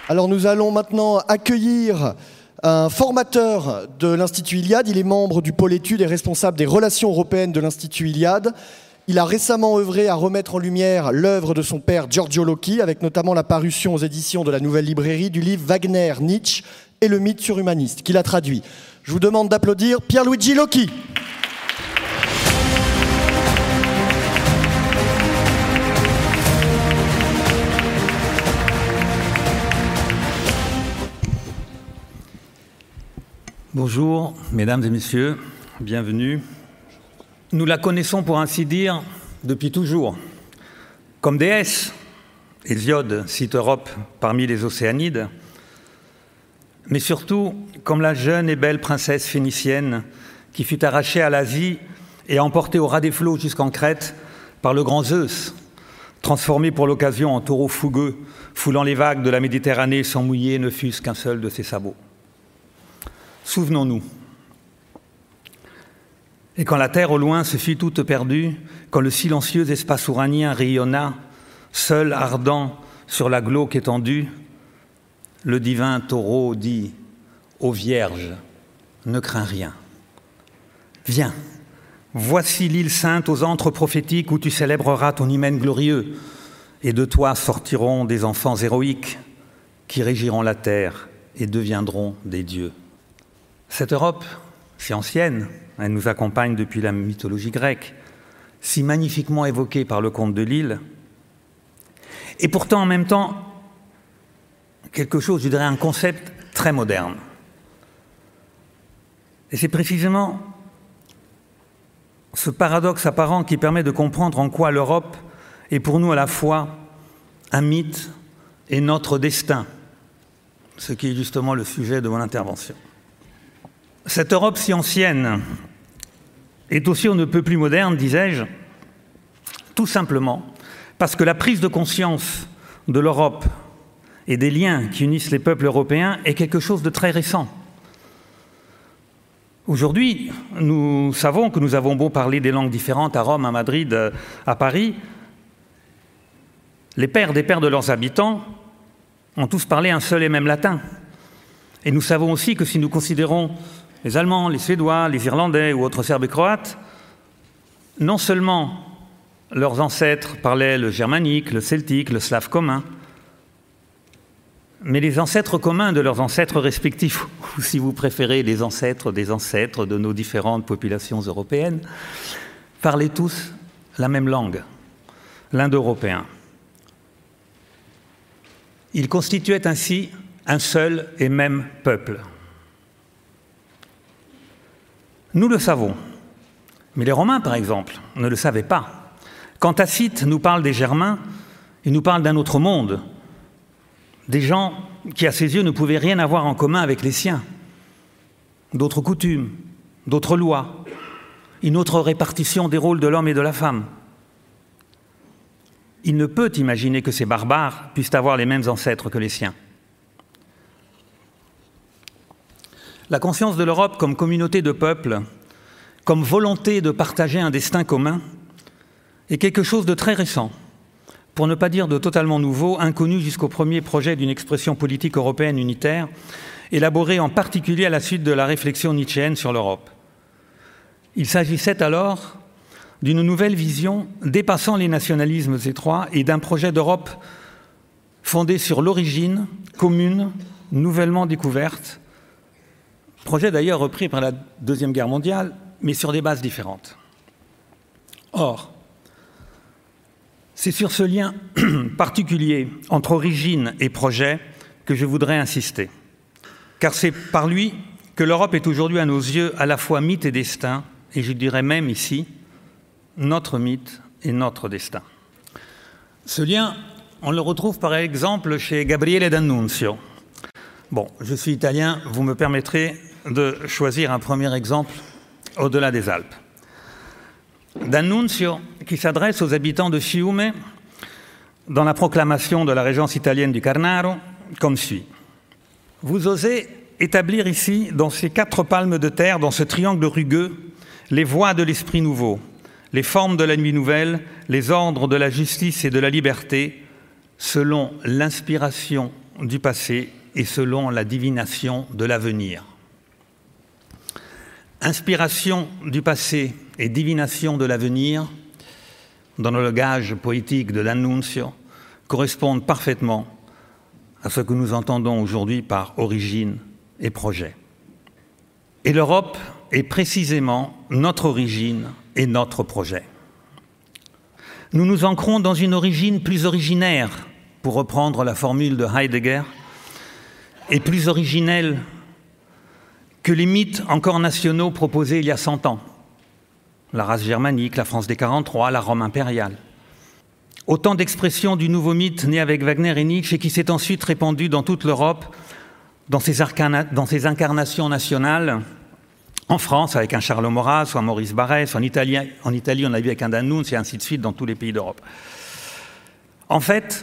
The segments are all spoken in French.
Alors nous allons maintenant accueillir un formateur de l'Institut Iliade. Il est membre du pôle études et responsable des relations européennes de l'Institut Iliade. Il a récemment œuvré à remettre en lumière l'œuvre de son père Giorgio Locchi, avec notamment la parution aux éditions de la Nouvelle Librairie du livre Wagner, Nietzsche et le mythe surhumaniste, qu'il a traduit. Je vous demande d'applaudir Pierluigi Locchi. Bonjour, mesdames et messieurs, bienvenue. Nous la connaissons pour ainsi dire depuis toujours. Comme déesse, Hésiode cite Europe parmi les Océanides, mais surtout comme la jeune et belle princesse phénicienne qui fut arrachée à l'Asie et emportée au ras des flots jusqu'en Crète par le grand Zeus, transformée pour l'occasion en taureau fougueux, foulant les vagues de la Méditerranée sans mouiller ne fût-ce qu'un seul de ses sabots. Souvenons-nous. Et quand la terre au loin se fit toute perdue, quand le silencieux espace ouranien rayonna, seul ardent sur la glauque étendue, le divin taureau dit « Ô Vierge, ne crains rien. Viens, voici l'île sainte aux antres prophétiques où tu célébreras ton hymen glorieux, et de toi sortiront des enfants héroïques qui régiront la terre et deviendront des dieux. » Cette Europe, si ancienne, elle nous accompagne depuis la mythologie grecque, si magnifiquement évoquée par le conte de Lille, et pourtant en même temps quelque chose, je dirais, un concept très moderne. Et c'est précisément ce paradoxe apparent qui permet de comprendre en quoi l'Europe est pour nous à la fois un mythe et notre destin, ce qui est justement le sujet de mon intervention. Cette Europe si ancienne est aussi on ne peut plus moderne, disais-je, tout simplement parce que la prise de conscience de l'Europe et des liens qui unissent les peuples européens est quelque chose de très récent. Aujourd'hui, nous savons que nous avons beau parler des langues différentes à Rome, à Madrid, à Paris, les pères des pères de leurs habitants ont tous parlé un seul et même latin. Et nous savons aussi que si nous considérons les Allemands, les Suédois, les Irlandais ou autres Serbes et Croates, non seulement leurs ancêtres parlaient le germanique, le celtique, le slave commun, mais les ancêtres communs de leurs ancêtres respectifs, ou si vous préférez, les ancêtres des ancêtres de nos différentes populations européennes, parlaient tous la même langue, l'indo-européen. Ils constituaient ainsi un seul et même peuple. Nous le savons, mais les Romains, par exemple, ne le savaient pas. Quand Tacite nous parle des Germains, il nous parle d'un autre monde, des gens qui, à ses yeux, ne pouvaient rien avoir en commun avec les siens, d'autres coutumes, d'autres lois, une autre répartition des rôles de l'homme et de la femme. Il ne peut imaginer que ces barbares puissent avoir les mêmes ancêtres que les siens. La conscience de l'Europe comme communauté de peuples, comme volonté de partager un destin commun, est quelque chose de très récent, pour ne pas dire de totalement nouveau, inconnu jusqu'au premier projet d'une expression politique européenne unitaire, élaboré en particulier à la suite de la réflexion nietzschéenne sur l'Europe. Il s'agissait alors d'une nouvelle vision dépassant les nationalismes étroits et d'un projet d'Europe fondé sur l'origine commune, nouvellement découverte, projet d'ailleurs repris par la Deuxième Guerre mondiale, mais sur des bases différentes. Or, c'est sur ce lien particulier entre origine et projet que je voudrais insister. Car c'est par lui que l'Europe est aujourd'hui à nos yeux à la fois mythe et destin, et je dirais même ici, notre mythe et notre destin. Ce lien, on le retrouve par exemple chez Gabriele D'Annunzio. Bon, je suis italien, vous me permettrez de choisir un premier exemple au-delà des Alpes. D'Annunzio, qui s'adresse aux habitants de Fiume dans la proclamation de la régence italienne du Quarnaro, comme suit. Vous osez établir ici, dans ces 4 palmes de terre, dans ce triangle rugueux, les voies de l'esprit nouveau, les formes de la nuit nouvelle, les ordres de la justice et de la liberté, selon l'inspiration du passé et selon la divination de l'avenir. Inspiration du passé et divination de l'avenir, dans le langage poétique de l'Annunzio, correspondent parfaitement à ce que nous entendons aujourd'hui par origine et projet. Et l'Europe est précisément notre origine et notre projet. Nous nous ancrons dans une origine plus originaire, pour reprendre la formule de Heidegger, et plus originelle que les mythes encore nationaux proposés il y a 100 ans. La race germanique, la France des 43, la Rome impériale. Autant d'expressions du nouveau mythe né avec Wagner et Nietzsche et qui s'est ensuite répandu dans toute l'Europe, dans ses incarnations nationales, en France avec un Charles Maurras ou un Maurice Barrès, en Italie on a vu avec un D'Annunzio et ainsi de suite dans tous les pays d'Europe. En fait,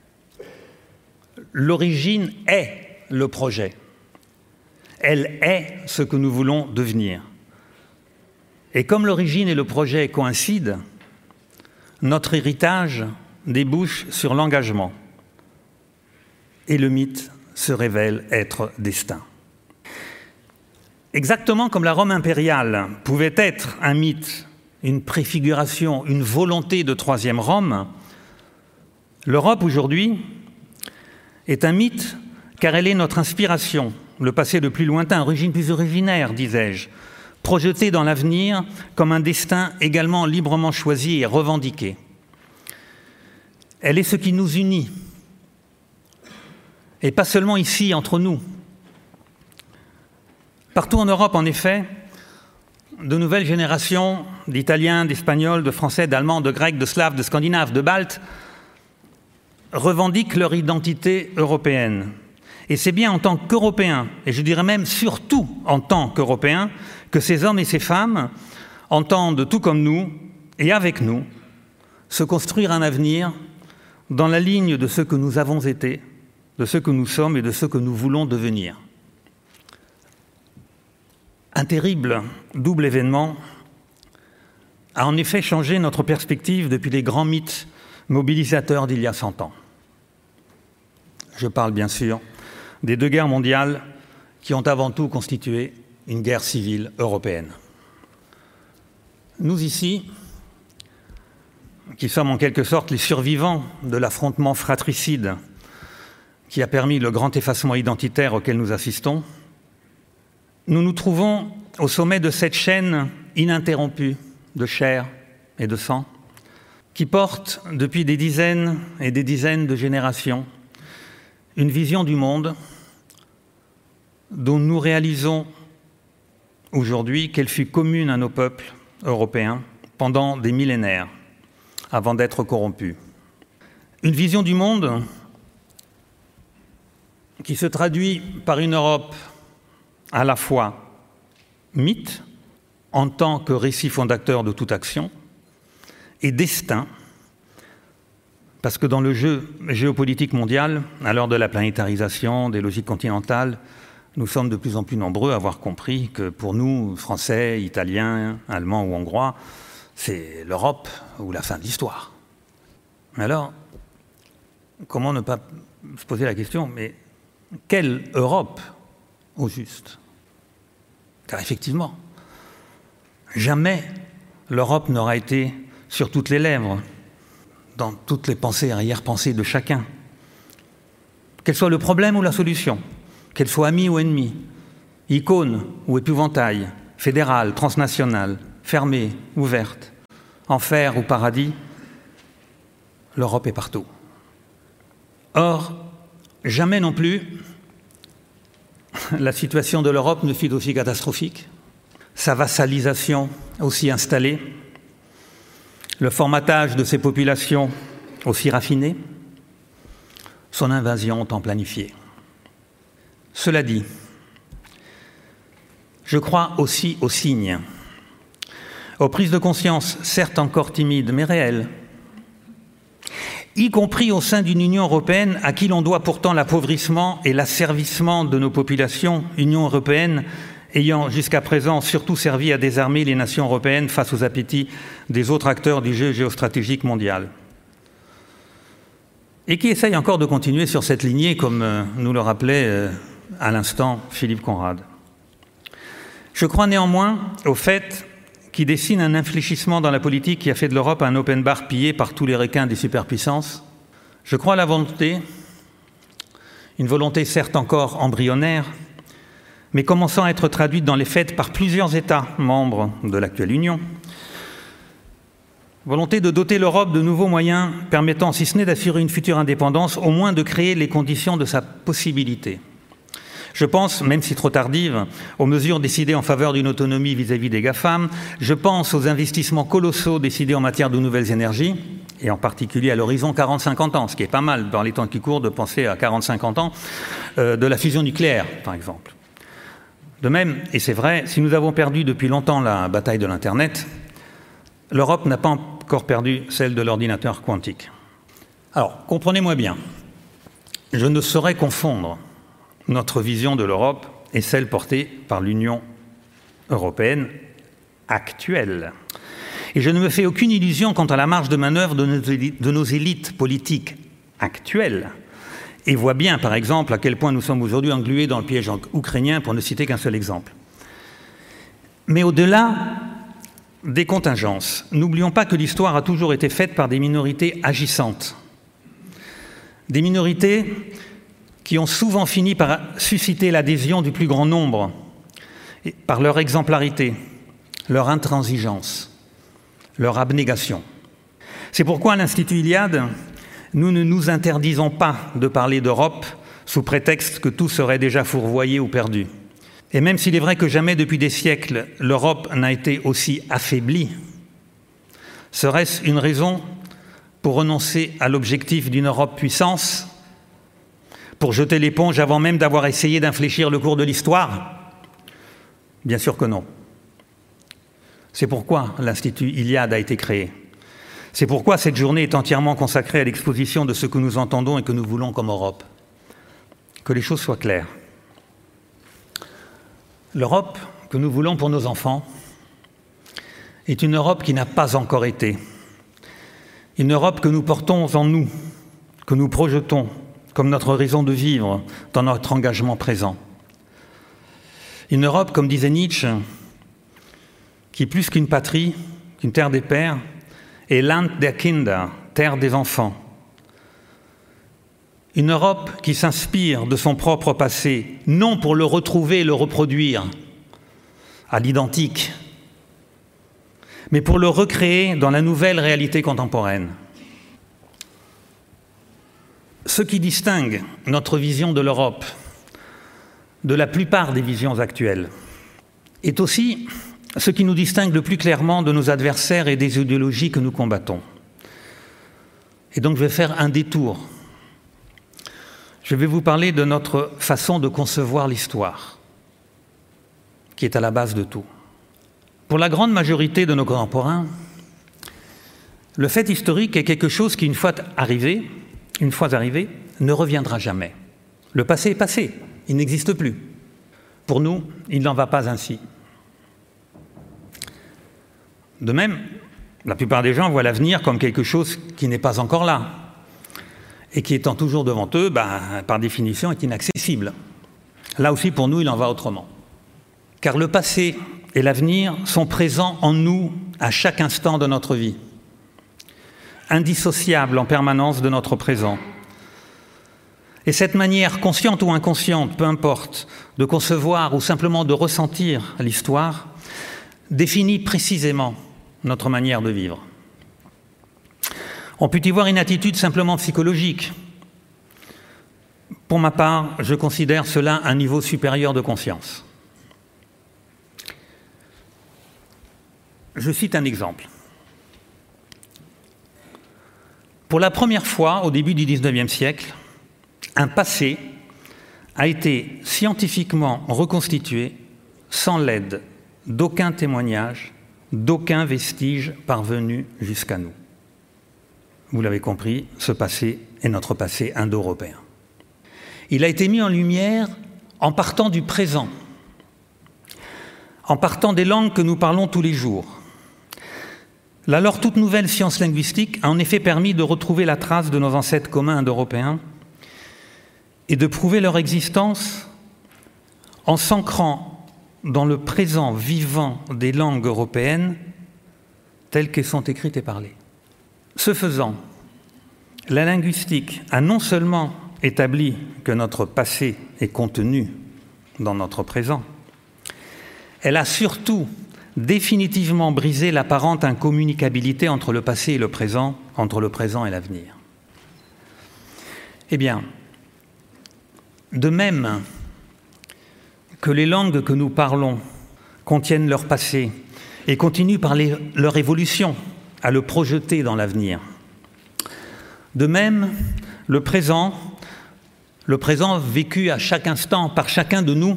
l'origine est le projet. Elle est ce que nous voulons devenir. Et comme l'origine et le projet coïncident, notre héritage débouche sur l'engagement. Et le mythe se révèle être destin. Exactement comme la Rome impériale pouvait être un mythe, une préfiguration, une volonté de troisième Rome, l'Europe aujourd'hui est un mythe car elle est notre inspiration, le passé le plus lointain, origine plus originaire, disais-je, projeté dans l'avenir comme un destin également librement choisi et revendiqué. Elle est ce qui nous unit, et pas seulement ici, entre nous. Partout en Europe, en effet, de nouvelles générations d'Italiens, d'Espagnols, de Français, d'Allemands, de Grecs, de Slaves, de Scandinaves, de Baltes revendiquent leur identité européenne. Et c'est bien en tant qu'Européens, et je dirais même surtout en tant qu'Européens, que ces hommes et ces femmes entendent, tout comme nous, et avec nous, se construire un avenir dans la ligne de ce que nous avons été, de ce que nous sommes et de ce que nous voulons devenir. Un terrible double événement a en effet changé notre perspective depuis les grands mythes mobilisateurs d'il y a 100 ans. Je parle bien sûr des deux guerres mondiales qui ont avant tout constitué une guerre civile européenne. Nous ici, qui sommes en quelque sorte les survivants de l'affrontement fratricide qui a permis le grand effacement identitaire auquel nous assistons, nous nous trouvons au sommet de cette chaîne ininterrompue de chair et de sang qui porte depuis des dizaines et des dizaines de générations une vision du monde dont nous réalisons aujourd'hui qu'elle fut commune à nos peuples européens pendant des millénaires avant d'être corrompue. Une vision du monde qui se traduit par une Europe à la fois mythe, en tant que récit fondateur de toute action, et destin, parce que dans le jeu géopolitique mondial, à l'heure de la planétarisation, des logiques continentales, nous sommes de plus en plus nombreux à avoir compris que pour nous, Français, Italiens, Allemands ou Hongrois, c'est l'Europe ou la fin de l'histoire. Alors, comment ne pas se poser la question, mais quelle Europe au juste? Car effectivement, jamais l'Europe n'aura été sur toutes les lèvres, dans toutes les pensées, arrière-pensées de chacun. Qu'elle soit le problème ou la solution, qu'elle soit amie ou ennemie, icône ou épouvantail, fédérale, transnationale, fermée, ouverte, enfer ou paradis, l'Europe est partout. Or, jamais non plus la situation de l'Europe ne fut aussi catastrophique, sa vassalisation aussi installée, le formatage de ses populations aussi raffiné, son invasion tant planifiée. Cela dit, je crois aussi aux signes, aux prises de conscience, certes encore timides, mais réelles, y compris au sein d'une Union européenne à qui l'on doit pourtant l'appauvrissement et l'asservissement de nos populations, Union européenne ayant jusqu'à présent surtout servi à désarmer les nations européennes face aux appétits des autres acteurs du jeu géostratégique mondial. et qui essaye encore de continuer sur cette lignée, comme nous le rappelait à l'instant Philippe Conrad. Je crois néanmoins au fait qui dessine un infléchissement dans la politique qui a fait de l'Europe un open bar pillé par tous les requins des superpuissances. Je crois à la volonté, une volonté certes encore embryonnaire, mais commençant à être traduite dans les faits par plusieurs États membres de l'actuelle Union. Volonté de doter l'Europe de nouveaux moyens permettant, si ce n'est d'assurer une future indépendance, au moins de créer les conditions de sa possibilité. Je pense, même si trop tardive, aux mesures décidées en faveur d'une autonomie vis-à-vis des GAFAM. Je pense aux investissements colossaux décidés en matière de nouvelles énergies, et en particulier à l'horizon 40-50 ans, ce qui est pas mal dans les temps qui courent de penser à 40-50 ans, de la fusion nucléaire, par exemple. De même, et c'est vrai, si nous avons perdu depuis longtemps la bataille de l'Internet, l'Europe n'a pas encore perdu celle de l'ordinateur quantique. Alors, comprenez-moi bien, je ne saurais confondre notre vision de l'Europe et celle portée par l'Union européenne actuelle. Et je ne me fais aucune illusion quant à la marge de manœuvre de nos élites politiques actuelles, et vois bien, par exemple, à quel point nous sommes aujourd'hui englués dans le piège ukrainien, pour ne citer qu'un seul exemple. Mais au-delà des contingences, n'oublions pas que l'histoire a toujours été faite par des minorités agissantes. Des minorités qui ont souvent fini par susciter l'adhésion du plus grand nombre, par leur exemplarité, leur intransigeance, leur abnégation. C'est pourquoi à l'Institut Iliade, nous ne nous interdisons pas de parler d'Europe sous prétexte que tout serait déjà fourvoyé ou perdu. Et même s'il est vrai que jamais depuis des siècles, l'Europe n'a été aussi affaiblie, serait-ce une raison pour renoncer à l'objectif d'une Europe puissance, pour jeter l'éponge avant même d'avoir essayé d'infléchir le cours de l'histoire? Bien sûr que non. C'est pourquoi l'Institut Iliade a été créé. C'est pourquoi cette journée est entièrement consacrée à l'exposition de ce que nous entendons et que nous voulons comme Europe. Que les choses soient claires. L'Europe que nous voulons pour nos enfants est une Europe qui n'a pas encore été. Une Europe que nous portons en nous, que nous projetons comme notre raison de vivre dans notre engagement présent. Une Europe, comme disait Nietzsche, qui plus qu'une patrie, qu'une terre des pères, est Land der Kinder, terre des enfants. Une Europe qui s'inspire de son propre passé, non pour le retrouver et le reproduire à l'identique, mais pour le recréer dans la nouvelle réalité contemporaine. Ce qui distingue notre vision de l'Europe de la plupart des visions actuelles est aussi ce qui nous distingue le plus clairement de nos adversaires et des idéologies que nous combattons. Et donc je vais faire un détour. Je vais vous parler de notre façon de concevoir l'histoire, qui est à la base de tout. Pour la grande majorité de nos contemporains, le fait historique est quelque chose qui, une fois arrivé, ne reviendra jamais. Le passé est passé, il n'existe plus. Pour nous, il n'en va pas ainsi. De même, la plupart des gens voient l'avenir comme quelque chose qui n'est pas encore là, et qui étant toujours devant eux, par définition, est inaccessible. Là aussi, pour nous, il en va autrement. Car le passé et l'avenir sont présents en nous à chaque instant de notre vie, indissociables en permanence de notre présent. Et cette manière, consciente ou inconsciente, peu importe, de concevoir ou simplement de ressentir l'histoire, définit précisément notre manière de vivre. On peut y voir une attitude simplement psychologique. Pour ma part, je considère cela un niveau supérieur de conscience. Je cite un exemple. Pour la première fois, au début du XIXe siècle, un passé a été scientifiquement reconstitué sans l'aide d'aucun témoignage, d'aucun vestige parvenu jusqu'à nous. Vous l'avez compris, ce passé est notre passé indo-européen. Il a été mis en lumière en partant du présent, en partant des langues que nous parlons tous les jours, L'alors toute nouvelle science linguistique a en effet permis de retrouver la trace de nos ancêtres communs indo-européens et de prouver leur existence en s'ancrant dans le présent vivant des langues européennes telles qu'elles sont écrites et parlées. Ce faisant, la linguistique a non seulement établi que notre passé est contenu dans notre présent, elle a surtout définitivement brisé l'apparente incommunicabilité entre le passé et le présent, entre le présent et l'avenir. Eh bien, de même que les langues que nous parlons contiennent leur passé et continuent par leur évolution à le projeter dans l'avenir, de même, le présent vécu à chaque instant par chacun de nous,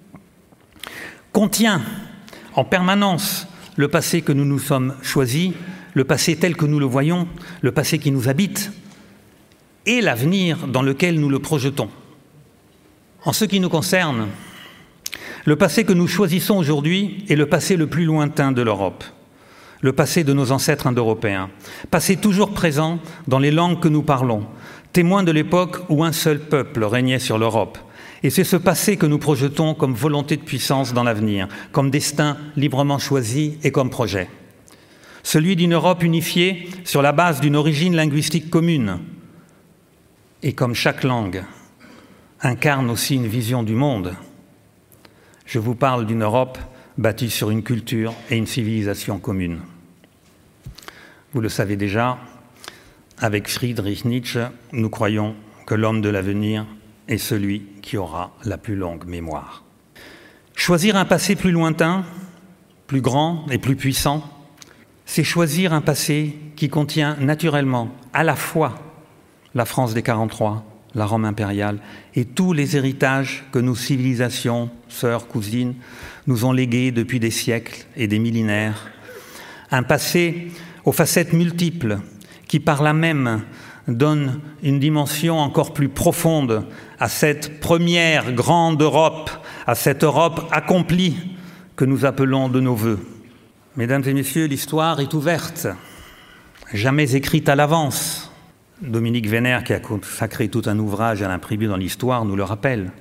contient en permanence le passé que nous nous sommes choisis, le passé tel que nous le voyons, le passé qui nous habite, et l'avenir dans lequel nous le projetons. En ce qui nous concerne, le passé que nous choisissons aujourd'hui est le passé le plus lointain de l'Europe, le passé de nos ancêtres indo-européens, passé toujours présent dans les langues que nous parlons, témoin de l'époque où un seul peuple régnait sur l'Europe. Et c'est ce passé que nous projetons comme volonté de puissance dans l'avenir, comme destin librement choisi et comme projet. Celui d'une Europe unifiée sur la base d'une origine linguistique commune. Et comme chaque langue incarne aussi une vision du monde, je vous parle d'une Europe bâtie sur une culture et une civilisation commune. Vous le savez déjà, avec Friedrich Nietzsche, nous croyons que l'homme de l'avenir est celui qui aura la plus longue mémoire. Choisir un passé plus lointain, plus grand et plus puissant, c'est choisir un passé qui contient naturellement à la fois la France des 43, la Rome impériale et tous les héritages que nos civilisations, sœurs, cousines, nous ont légués depuis des siècles et des millénaires. Un passé aux facettes multiples qui par là même donne une dimension encore plus profonde à cette première grande Europe, à cette Europe accomplie que nous appelons de nos vœux. Mesdames et messieurs, l'histoire est ouverte, jamais écrite à l'avance. Dominique Vénère, qui a consacré tout un ouvrage à l'imprimé dans l'histoire, nous le rappelle.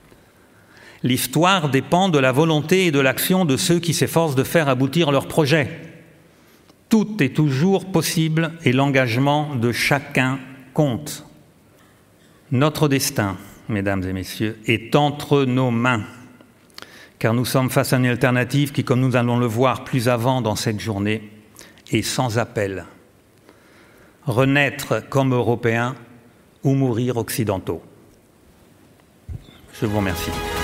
L'histoire dépend de la volonté et de l'action de ceux qui s'efforcent de faire aboutir leurs projets. Tout est toujours possible et l'engagement de chacun compte. Notre destin, mesdames et messieurs, est entre nos mains, car nous sommes face à une alternative qui, comme nous allons le voir plus avant dans cette journée, est sans appel. Renaître comme Européens ou mourir occidentaux. Je vous remercie.